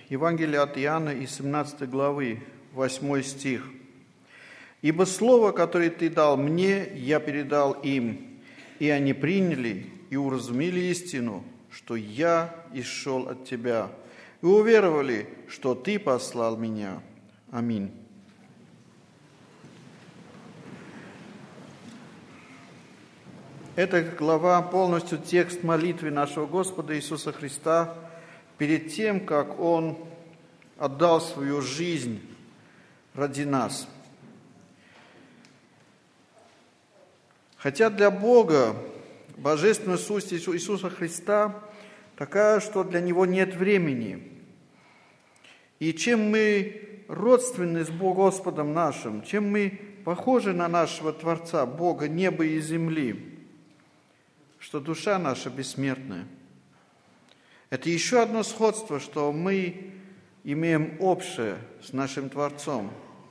Евангелие от Иоанна из 17 главы, 8 стих. «Ибо слово, которое Ты дал мне, я передал им, и они приняли и уразумели истину, что я исшел от Тебя, и уверовали, что Ты послал меня. Аминь». Эта глава полностью текст молитвы нашего Господа Иисуса Христа перед тем, как Он отдал свою жизнь ради нас. Хотя для Бога божественная сущность Иисуса Христа такая, что для Него нет времени. И чем мы родственны с Господом нашим, чем мы похожи на нашего Творца, Бога неба и земли, что душа наша бессмертная. Это еще одно сходство, что мы имеем общее с нашим Творцом.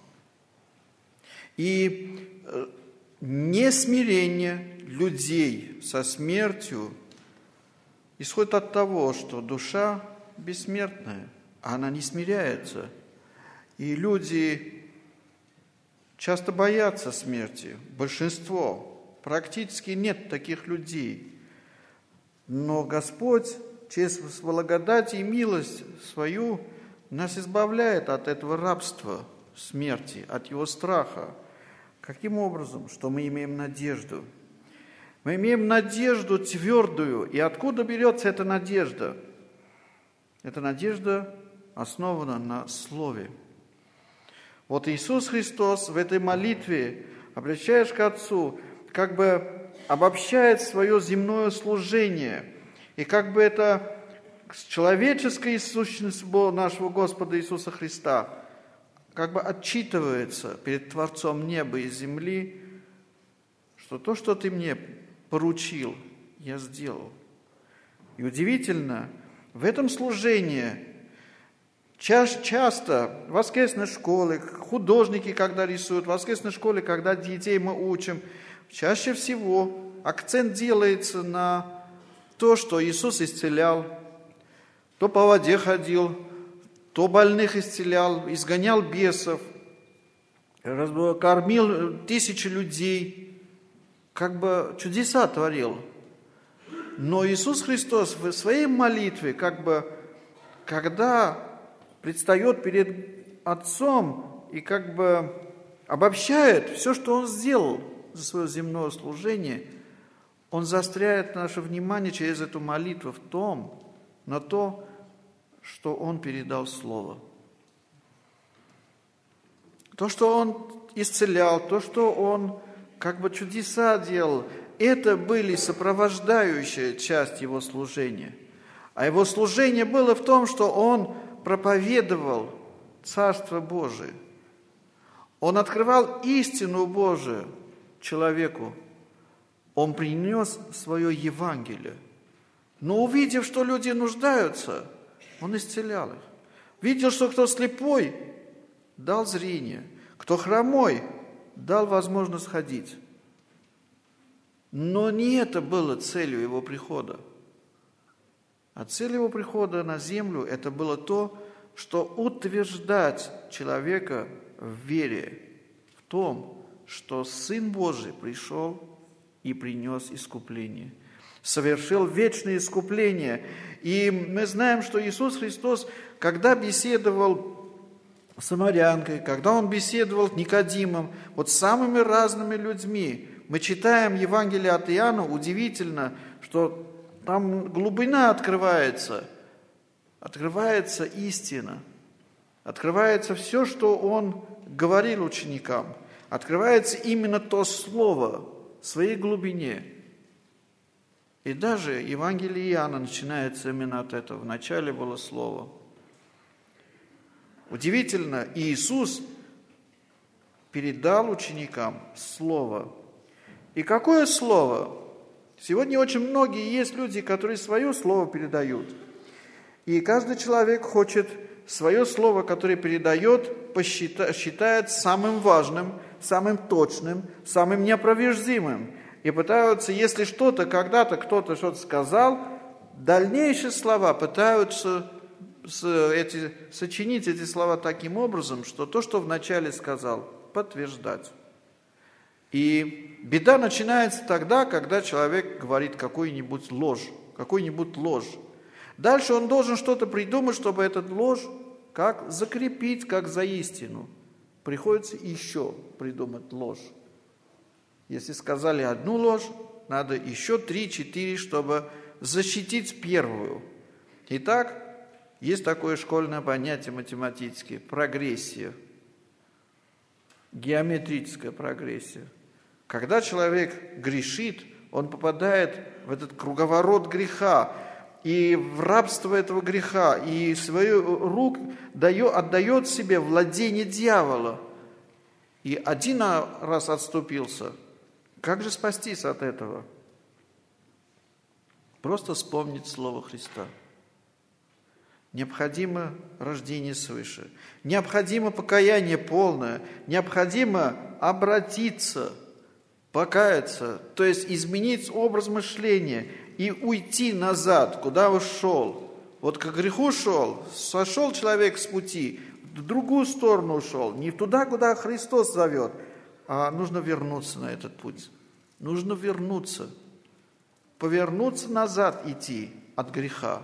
И несмирение людей со смертью исходит от того, что душа бессмертная, а она не смиряется. И люди часто боятся смерти, большинство. Практически нет таких людей. Но Господь через благодать и милость свою нас избавляет от этого рабства смерти, от его страха. Каким образом? Что мы имеем надежду. Мы имеем надежду твердую. И откуда берется эта надежда? Эта надежда основана на Слове. Вот Иисус Христос в этой молитве, обращаясь к Отцу, как бы обобщает свое земное служение. И как бы это человеческая сущность нашего Господа Иисуса Христа как бы отчитывается перед Творцом неба и земли, что то, что Ты мне поручил, я сделал. И удивительно, в этом служении часто в воскресной школе, художники, когда рисуют, в воскресной школе, когда детей мы учим, чаще всего акцент делается на то, что Иисус исцелял, то по воде ходил, то больных исцелял, изгонял бесов, кормил тысячи людей, как бы чудеса творил. Но Иисус Христос в своей молитве, как бы, когда предстает перед Отцом и как бы обобщает все, что Он сделал за свое земное служение, Он заостряет наше внимание через эту молитву на то, что Он передал Слово. То, что Он исцелял, то, что Он как бы чудеса делал, это были сопровождающая часть Его служения. А Его служение было в том, что Он проповедовал Царство Божие. Он открывал истину Божию человеку. Он принес свое Евангелие. Но увидев, что люди нуждаются, Он исцелял их. Видел, что кто слепой, дал зрение. Кто хромой, дал возможность ходить. Но не это было целью Его прихода. А цель Его прихода на землю – это было то, что утверждать человека в вере, в том, что Сын Божий пришел и принес искупление, совершил вечное искупление. И мы знаем, что Иисус Христос, когда беседовал с самарянкой, когда Он беседовал с Никодимом, вот с самыми разными людьми, мы читаем Евангелие от Иоанна, удивительно, что там глубина открывается истина, открывается все, что Он говорил ученикам, открывается именно то слово в своей глубине. И даже Евангелие Иоанна начинается именно от этого. Вначале было Слово. Удивительно, Иисус передал ученикам Слово. И какое Слово? Сегодня очень многие есть люди, которые свое Слово передают. И каждый человек хочет свое Слово, которое передает, считает самым важным, самым точным, самым неопровержимым. И пытаются, если что-то, когда-то кто-то что-то сказал, дальнейшие слова пытаются сочинить эти слова таким образом, что то, что вначале сказал, подтверждать. И беда начинается тогда, когда человек говорит какую-нибудь ложь. Дальше он должен что-то придумать, чтобы эту ложь как закрепить, как за истину. Приходится еще придумать ложь. Если сказали одну ложь, надо еще 3-4, чтобы защитить первую. Итак, есть такое школьное понятие математическое – прогрессия, геометрическая прогрессия. Когда человек грешит, он попадает в этот круговорот греха, и в рабство этого греха, и свою руку отдает себе владение дьявола. И один раз отступился. Как же спастись от этого? Просто вспомнить Слово Христа. Необходимо рождение свыше. Необходимо покаяние полное. Необходимо обратиться, покаяться, то есть изменить образ мышления и уйти назад, куда ушел. Вот к греху шел, сошел человек с пути, в другую сторону ушел, не туда, куда Христос зовет, а нужно вернуться на этот путь. Нужно вернуться, повернуться назад идти от греха.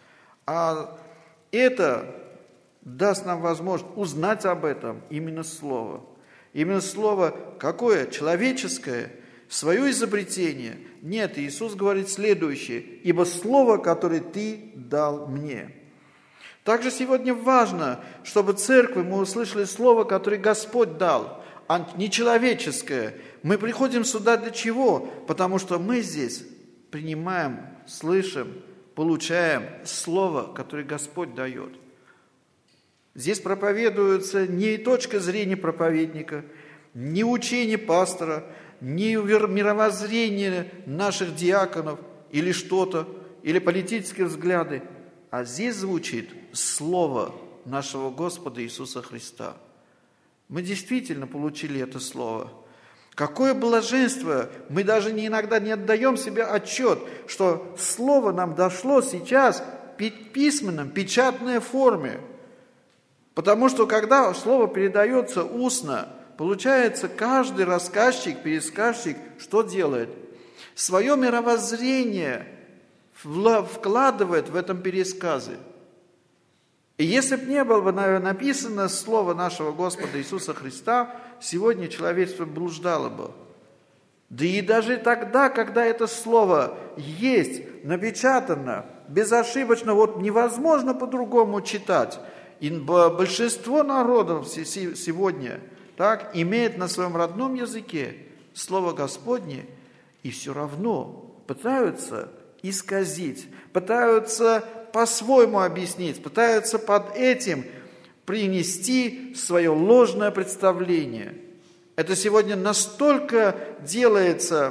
А это даст нам возможность узнать об этом именно Слово. Именно Слово какое? Человеческое, свое изобретение. Нет, Иисус говорит следующее: «Ибо Слово, которое Ты дал мне». Также сегодня важно, чтобы в церкви мы услышали Слово, которое Господь дал, а не человеческое. Мы приходим сюда для чего? Потому что мы здесь принимаем, слышим, получаем Слово, которое Господь дает. Здесь проповедуется не точка зрения проповедника, не учение пастора, не мировоззрение наших диаконов или что-то, или политические взгляды, а здесь звучит Слово нашего Господа Иисуса Христа. Мы действительно получили это Слово. Какое блаженство! Мы даже иногда не отдаем себе отчет, что Слово нам дошло сейчас в письменном, печатной форме. Потому что когда Слово передается устно, получается, каждый рассказчик, пересказчик что делает? Свое мировоззрение вкладывает в этом пересказе. И если бы не было бы написано Слово нашего Господа Иисуса Христа, сегодня человечество блуждало бы. Да и даже тогда, когда это Слово есть, напечатано, безошибочно, вот невозможно по-другому читать. И большинство народов сегодня так, имеет на своем родном языке Слово Господне, и все равно пытаются исказить, пытаются по-своему объяснить, пытаются под этим принести свое ложное представление. Это сегодня настолько делается,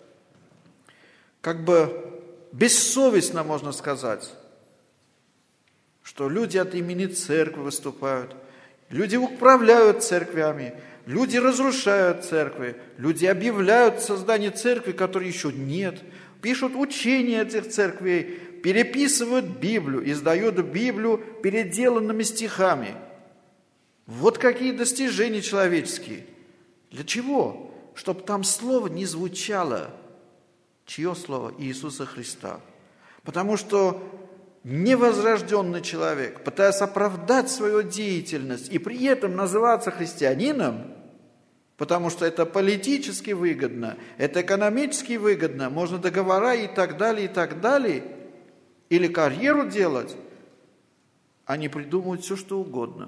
как бы бессовестно, можно сказать, что люди от имени церкви выступают, люди управляют церквями, люди разрушают церкви, люди объявляют создание церкви, которой еще нет, пишут учения этих церквей, переписывают Библию, издают Библию переделанными стихами. Вот какие достижения человеческие. Для чего? Чтобы там слово не звучало. Чье слово? Иисуса Христа. Потому что невозрожденный человек, пытаясь оправдать свою деятельность и при этом называться христианином, потому что это политически выгодно, это экономически выгодно, можно договора и так далее, или карьеру делать, они придумывают все, что угодно.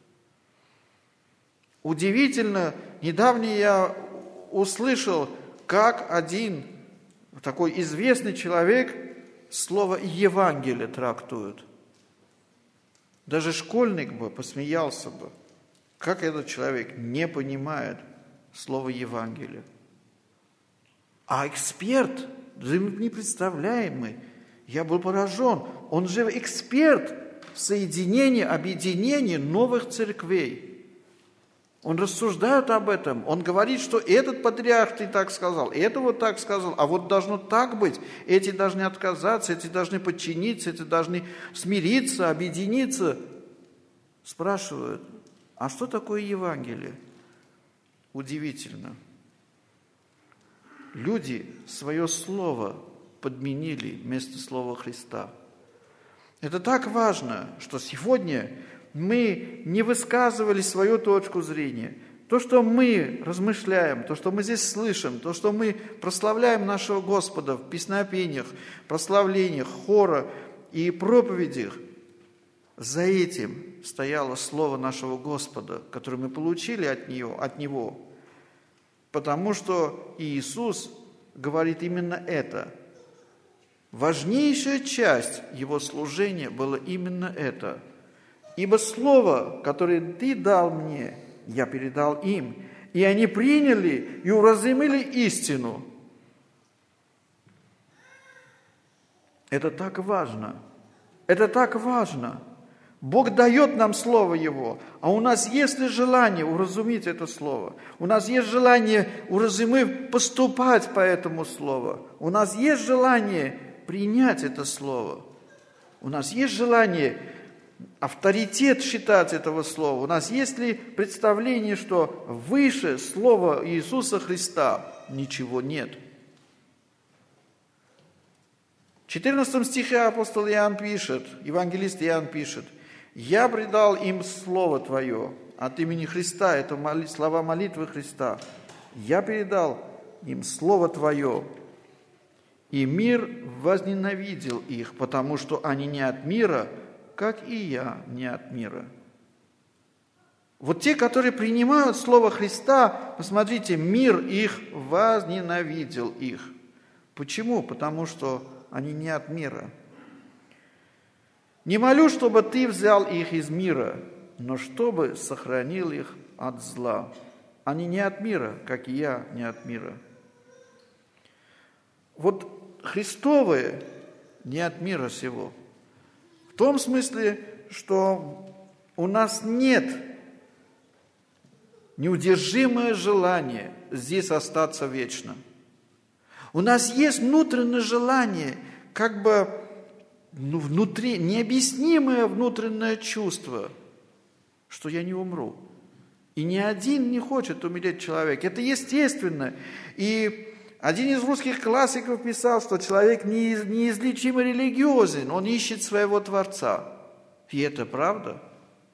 Удивительно, недавно я услышал, как один такой известный человек слово «Евангелие» трактует. Даже школьник бы посмеялся бы, как этот человек не понимает слово «Евангелие». А эксперт, непредставляемый, я был поражен, он же эксперт в соединении, объединении новых церквей. Он рассуждает об этом, он говорит, что этот патриарх ты так сказал, это вот так сказал, а вот должно так быть, эти должны отказаться, эти должны подчиниться, эти должны смириться, объединиться. Спрашивают, а что такое Евангелие? Удивительно. Люди свое слово подменили вместо слова Христа. Это так важно, что сегодня мы не высказывали свою точку зрения. То, что мы размышляем, то, что мы здесь слышим, то, что мы прославляем нашего Господа в песнопениях, прославлениях, хора и проповедях, за этим стояло слово нашего Господа, которое мы получили от Него. Потому что Иисус говорит именно это. Важнейшая часть Его служения было именно это. «Ибо слово, которое Ты дал мне, я передал им, и они приняли и уразумели истину». Это так важно. Это так важно. Бог дает нам Слово Его, а у нас есть ли желание уразуметь это Слово? У нас есть желание, уразумев, поступать по этому Слову? У нас есть желание принять это Слово? У нас есть желание авторитет считать этого Слова? У нас есть ли представление, что выше Слова Иисуса Христа ничего нет? В 14 стихе апостол Иоанн пишет, евангелист Иоанн пишет: «Я предал им Слово Твое от имени Христа». Это слова молитвы Христа. «Я передал им Слово Твое, и мир возненавидел их, потому что они не от мира, как и я не от мира». Вот те, которые принимают Слово Христа, посмотрите, мир их возненавидел их. Почему? Потому что они не от мира. «Не молю, чтобы Ты взял их из мира, но чтобы сохранил их от зла. Они не от мира, как и я не от мира». Вот Христовые не от мира сего. В том смысле, что у нас нет неудержимое желание здесь остаться вечно. У нас есть внутреннее желание, как бы внутри, необъяснимое внутреннее чувство, что я не умру. И ни один не хочет умереть человек. Это естественно. И один из русских классиков писал, что человек неизлечимо религиозен, он ищет своего Творца. И это правда.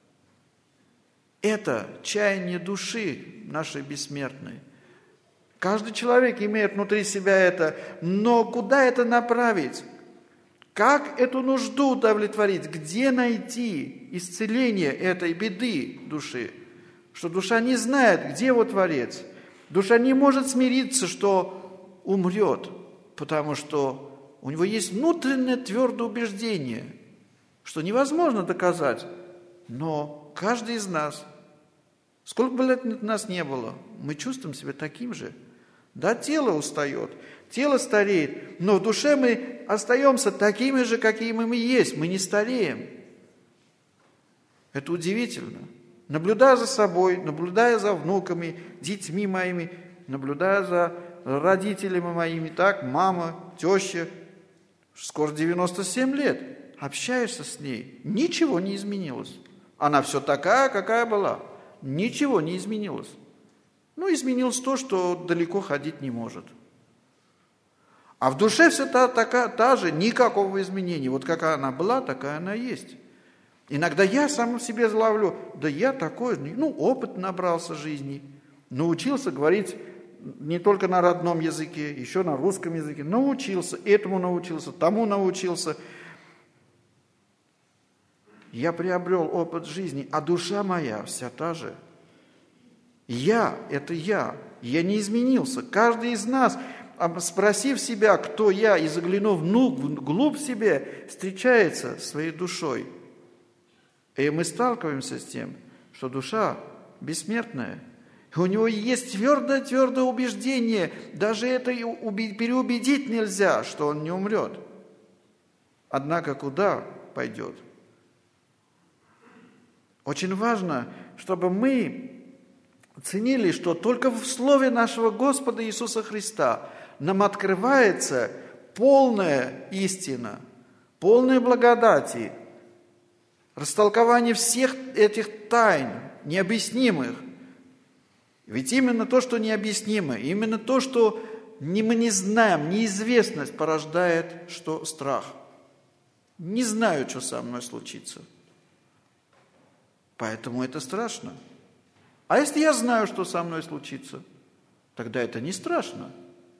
Это чаяние души нашей бессмертной. Каждый человек имеет внутри себя это, но куда это направить? Как эту нужду удовлетворить? Где найти исцеление этой беды души? Что душа не знает, где его Творец. Душа не может смириться, что умрет, потому что у него есть внутреннее твердое убеждение, что невозможно доказать, но каждый из нас, сколько бы лет нас не было, мы чувствуем себя таким же. Да, тело устает, тело стареет, но в душе мы остаемся такими же, какими мы есть, мы не стареем. Это удивительно. Наблюдая за собой, наблюдая за внуками, детьми моими, наблюдая за родителями моими, так, мама, теща, скоро 97 лет, общаешься с ней, ничего не изменилось. Она все такая, какая была, ничего не изменилось. Ну, изменилось то, что далеко ходить не может. А в душе все та же, никакого изменения. Вот какая она была, такая она есть. Иногда я сам в себе зловлю, да я такой, опыт набрался жизни, научился говорить не только на родном языке, еще на русском языке, научился, этому научился, тому научился. Я приобрел опыт жизни, а душа моя вся та же. Я – это я не изменился. Каждый из нас, спросив себя, кто я, и заглянув вглубь себя, встречается со своей душой. И мы сталкиваемся с тем, что душа бессмертная. И у него есть твердое убеждение, даже это переубедить нельзя, что он не умрет. Однако куда пойдет? Очень важно, чтобы мы оценили, что только в Слове нашего Господа Иисуса Христа нам открывается полная истина, полная благодати, растолкование всех этих тайн, необъяснимых. Ведь именно то, что необъяснимо, именно то, что мы не знаем, неизвестность порождает что? Страх. Не знаю, что со мной случится. Поэтому это страшно. А если я знаю, что со мной случится, тогда это не страшно.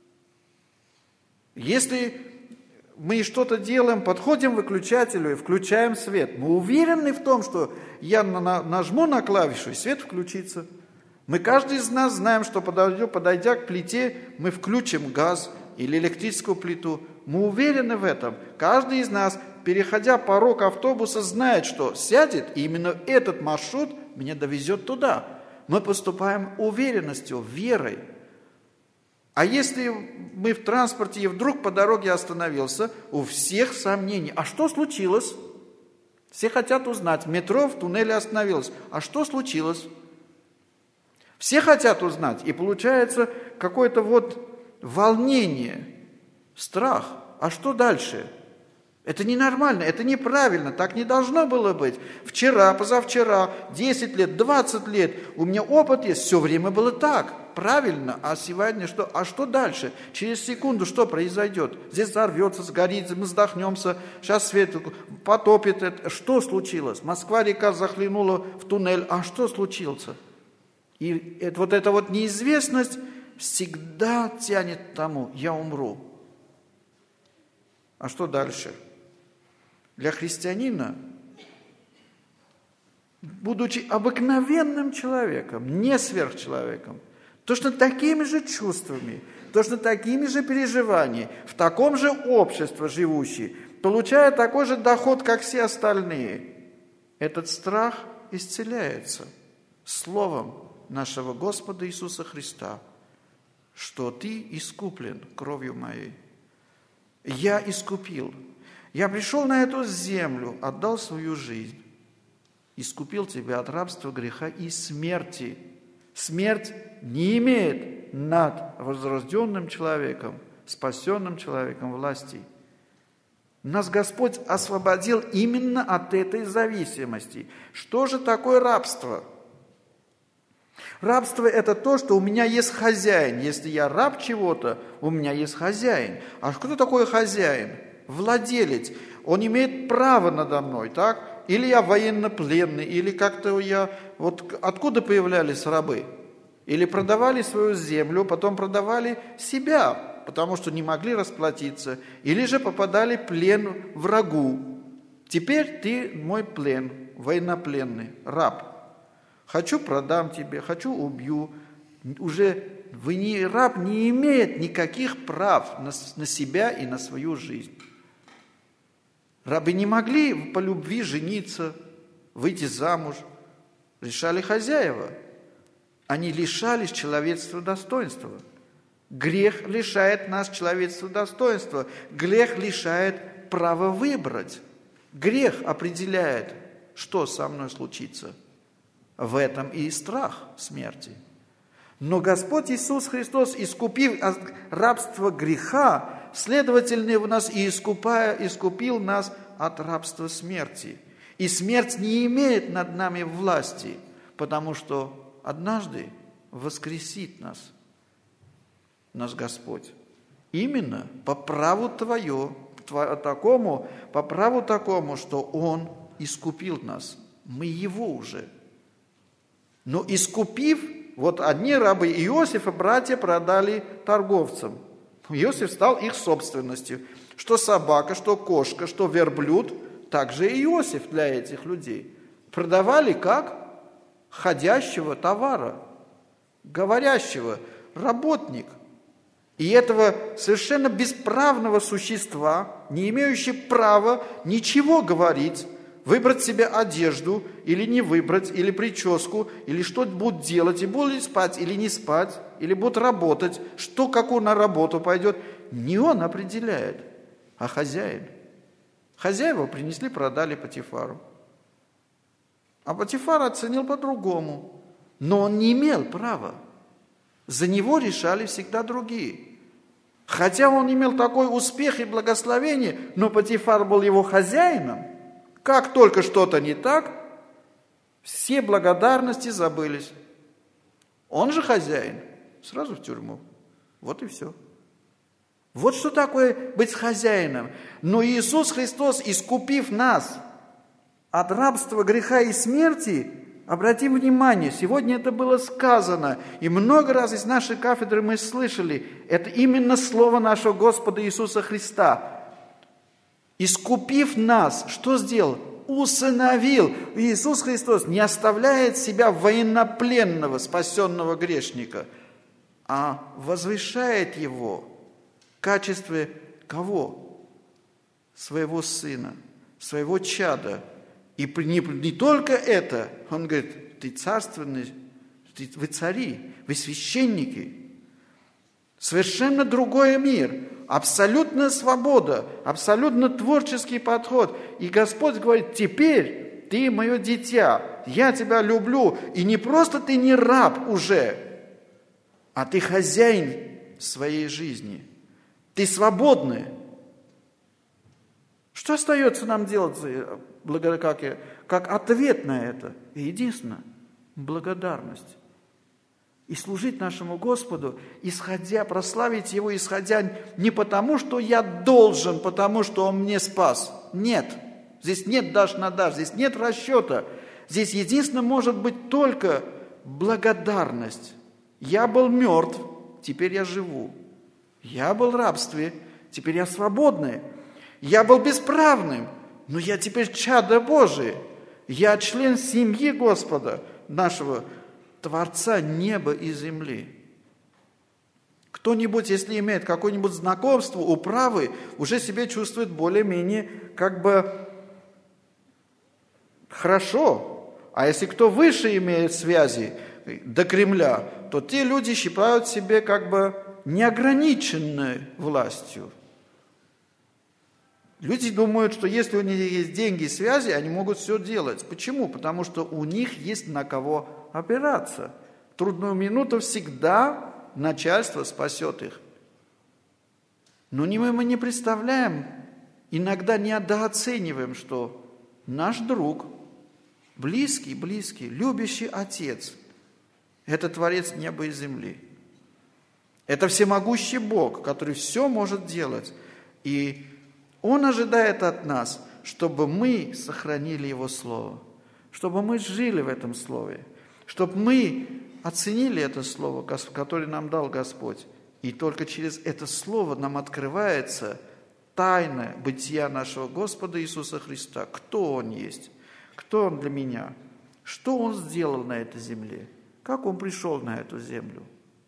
Если мы что-то делаем, подходим к выключателю и включаем свет, мы уверены в том, что я нажму на клавишу, и свет включится. Мы, каждый из нас, знаем, что подойдя к плите, мы включим газ или электрическую плиту. Мы уверены в этом. Каждый из нас, переходя порог автобуса, знает, что сядет, и именно этот маршрут меня довезет туда. Мы поступаем уверенностью, верой. А если мы в транспорте и вдруг по дороге остановился, у всех сомнений. А что случилось? Все хотят узнать. В метро, в туннеле остановилось. А что случилось? Все хотят узнать. И получается какое-то волнение, страх. А что дальше? Это ненормально, это неправильно, так не должно было быть. Вчера, позавчера, 10 лет, 20 лет, у меня опыт есть, все время было так, правильно. А сегодня что? А что дальше? Через секунду что произойдет? Здесь взорвется, сгорит, мы задохнемся, сейчас свет потопит. Что случилось? Москва-река захлынула в туннель, а что случилось? И эта неизвестность всегда тянет к тому, я умру. А что дальше? Для христианина, будучи обыкновенным человеком, не сверхчеловеком, точно такими же чувствами, точно такими же переживаниями, в таком же обществе живущий, получая такой же доход, как все остальные, этот страх исцеляется словом нашего Господа Иисуса Христа, что ты искуплен кровью моей. Я искупил. Я пришел на эту землю, отдал свою жизнь, искупил тебя от рабства, греха и смерти. Смерть не имеет над возрожденным человеком, спасенным человеком власти. Нас Господь освободил именно от этой зависимости. Что же такое рабство? Рабство – это то, что у меня есть хозяин. Если я раб чего-то, у меня есть хозяин. А кто такой хозяин? Владелец. Он имеет право надо мной, так? Или я военнопленный, или как-то я... Откуда появлялись рабы? Или продавали свою землю, потом продавали себя, потому что не могли расплатиться. Или же попадали в плен врагу. Теперь ты мой плен, военнопленный, раб. Хочу продам тебе, хочу убью. Уже раб не имеет никаких прав на себя и на свою жизнь. Рабы не могли по любви жениться, выйти замуж. Решали хозяева. Они лишались человеческого достоинства. Грех лишает нас человеческого достоинства. Грех лишает права выбрать. Грех определяет, что со мной случится. В этом и страх смерти. Но Господь Иисус Христос, искупив от рабства греха, следовательно, в нас и искупил нас от рабства смерти. И смерть не имеет над нами власти, потому что однажды воскресит нас Господь. Именно по праву такому, что Он искупил нас. Мы Его уже. Но искупив, одни рабы Иосифа, братья продали торговцам. Иосиф стал их собственностью. Что собака, что кошка, что верблюд, также и Иосиф для этих людей. Продавали как? Ходящего товара, говорящего, работник. И этого совершенно бесправного существа, не имеющего права ничего говорить, выбрать себе одежду или не выбрать, или прическу, или что будут делать, и будут спать или не спать, или будут работать, какую на работу пойдет, не он определяет, а хозяин. Хозяева принесли, продали Потифару. А Потифар оценил по-другому. Но он не имел права. За него решали всегда другие. Хотя он имел такой успех и благословение, но Потифар был его хозяином. Как только что-то не так, все благодарности забылись. Он же хозяин. Сразу в тюрьму. Вот и все. Вот что такое быть хозяином. Но Иисус Христос, искупив нас от рабства, греха и смерти, обратим внимание, сегодня это было сказано, и много раз из нашей кафедры мы слышали, это именно слово нашего Господа Иисуса Христа. Искупив нас, что сделал? Усыновил. Иисус Христос не оставляет себя военнопленного, спасенного грешника, а возвышает его в качестве кого? Своего сына, своего чада. И не только это, он говорит, ты царственный, вы цари, вы священники. Совершенно другой мир, абсолютная свобода, абсолютно творческий подход. И Господь говорит, теперь ты мое дитя, я тебя люблю. И не просто ты не раб уже, а ты хозяин своей жизни. Ты свободный. Что остается нам делать, как ответ на это? Единственное, благодарность. И служить нашему Господу, исходя, прославить Его, исходя не потому, что я должен, потому что Он мне спас. Нет, здесь нет дашь на дашь, здесь нет расчета. Здесь единственно может быть только благодарность. Я был мертв, теперь я живу. Я был в рабстве, теперь я свободный. Я был бесправным, но я теперь чадо Божие. Я член семьи Господа, нашего Творца неба и земли. Кто-нибудь, если имеет какое-нибудь знакомство, управы, уже себя чувствует более-менее хорошо. А если кто выше имеет связи до Кремля, то те люди считают себя неограниченной властью. Люди думают, что если у них есть деньги и связи, они могут все делать. Почему? Потому что у них есть на кого опираться. В трудную минуту всегда начальство спасет их. Но мы не представляем, иногда недооцениваем, что наш друг, близкий, любящий Отец, это Творец неба и земли. Это всемогущий Бог, который все может делать. И Он ожидает от нас, чтобы мы сохранили Его Слово, чтобы мы жили в этом Слове, чтобы мы оценили это Слово, которое нам дал Господь. И только через это Слово нам открывается тайна бытия нашего Господа Иисуса Христа. Кто Он есть? Кто Он для меня? Что Он сделал на этой земле? Как Он пришел на эту землю?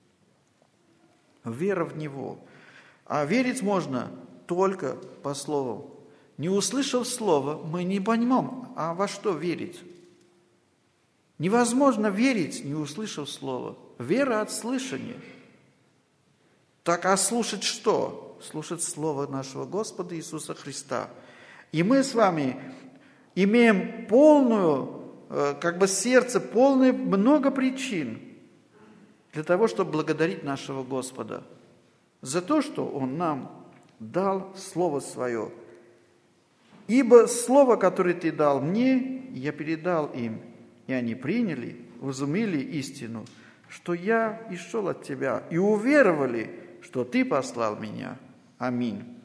Вера в Него. А верить можно только по Слову. Не услышав Слово, мы не поймем, а во что верить. Невозможно верить, не услышав Слово. Вера от слышания. Так, а слушать что? Слушать Слово нашего Господа Иисуса Христа. И мы с вами имеем полную, сердце, полное много причин для того, чтобы благодарить нашего Господа за то, что Он нам дал Слово Свое. Ибо Слово, которое Ты дал мне, я передал им, и они приняли, вразумели истину, что я и шел от Тебя, и уверовали, что Ты послал меня. Аминь.